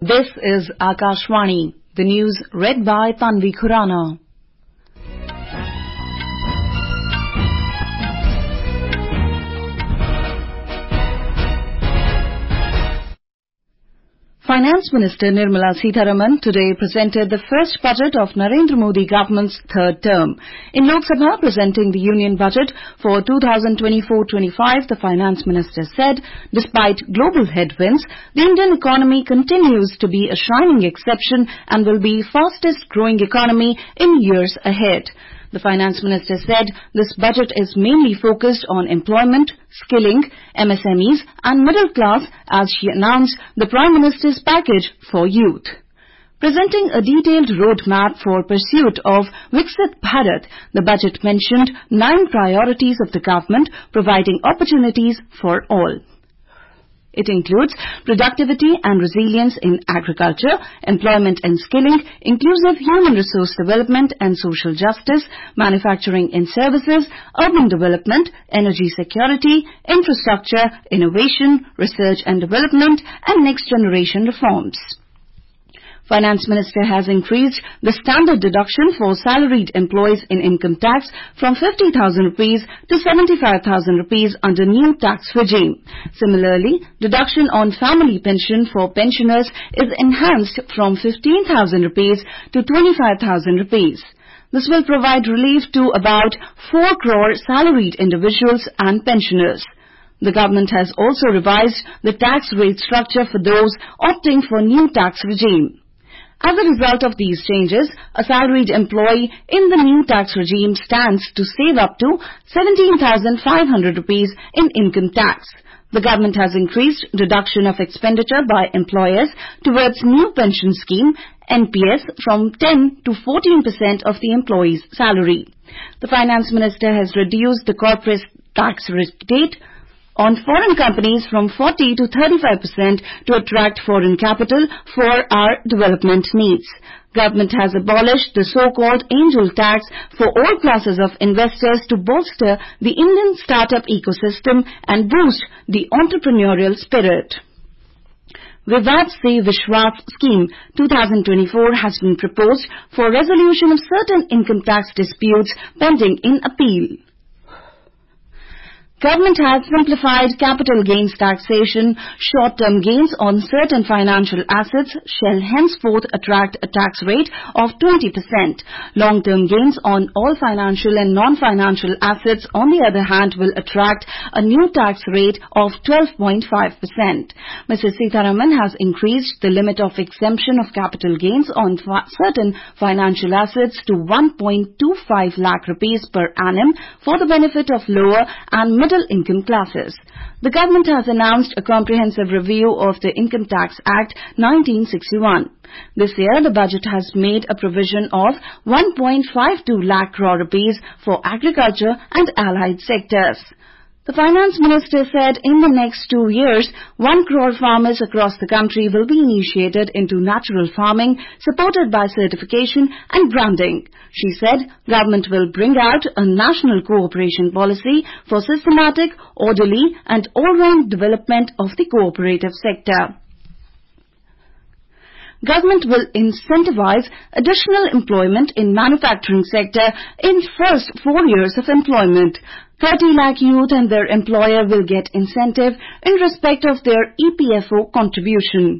This is Akashvani, the news read by Tanvi Khurana. Finance Minister Nirmala Sitharaman today presented the first budget of Narendra Modi government's third term. In Lok Sabha, presenting the Union Budget for 2024-25, the Finance Minister said, despite global headwinds, the Indian economy continues to be a shining exception and will be fastest growing economy in years ahead. The Finance Minister said this budget is mainly focused on employment, skilling, MSMEs and middle class as she announced the Prime Minister's package for youth. Presenting a detailed roadmap for pursuit of Viksit Bharat, the budget mentioned 9 priorities of the government providing opportunities for all. It includes productivity and resilience in agriculture, employment and skilling, inclusive human resource development and social justice, manufacturing and services, urban development, energy security, infrastructure, innovation, research and development, and next generation reforms. Finance Minister has increased the standard deduction for salaried employees in income tax from 50,000 rupees to 75,000 rupees under new tax regime. Similarly, deduction on family pension for pensioners is enhanced from 15,000 rupees to 25,000 rupees. This will provide relief to about 4 crore salaried individuals and pensioners. The government has also revised the tax rate structure for those opting for new tax regime. As a result of these changes, a salaried employee in the new tax regime stands to save up to 17,500 rupees in income tax. The government has increased deduction of expenditure by employers towards new pension scheme, NPS, from 10 to 14% of the employee's salary. The Finance Minister has reduced the corporate tax rate on foreign companies from 40 to 35% to attract foreign capital for our development needs. Government has abolished the so-called angel tax for all classes of investors to bolster the Indian startup ecosystem and boost the entrepreneurial spirit. Vivad Se Vishwas Scheme 2024 has been proposed for resolution of certain income tax disputes pending in appeal. Government has simplified capital gains taxation. Short-term gains on certain financial assets shall henceforth attract a tax rate of 20%. Long-term gains on all financial and non-financial assets, on the other hand, will attract a new tax rate of 12.5%. Mrs. Sitharaman has increased the limit of exemption of capital gains on certain financial assets to 1.25 lakh rupees per annum for the benefit of lower and middle income classes. The government has announced a comprehensive review of the Income Tax Act 1961. This year, the budget has made a provision of 1.52 lakh crore rupees for agriculture and allied sectors. The Finance Minister said in the next 2 years, 1 crore farmers across the country will be initiated into natural farming, supported by certification and branding. She said government will bring out a national cooperation policy for systematic, orderly and all-round development of the cooperative sector. Government will incentivize additional employment in manufacturing sector in first 4 years of employment. 30 lakh youth and their employer will get incentive in respect of their EPFO contribution.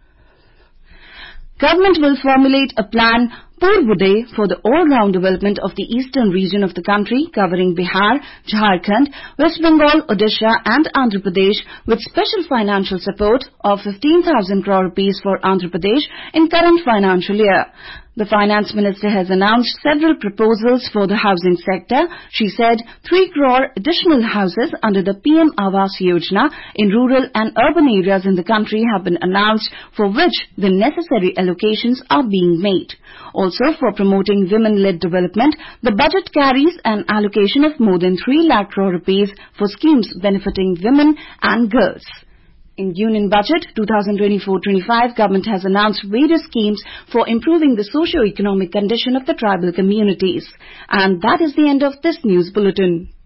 Government will formulate a plan Purvodaya for the all-round development of the eastern region of the country covering Bihar, Jharkhand, West Bengal, Odisha and Andhra Pradesh with special financial support of 15,000 crore rupees for Andhra Pradesh in current financial year. The Finance Minister has announced several proposals for the housing sector. She said 3 crore additional houses under the PM Awas Yojana in rural and urban areas in the country have been announced, for which the necessary allocations are being made. Also, for promoting women-led development, the budget carries an allocation of more than 3 lakh crore rupees for schemes benefiting women and girls. In Union Budget 2024-25, government has announced various schemes for improving the socio-economic condition of the tribal communities. And that is the end of this news bulletin.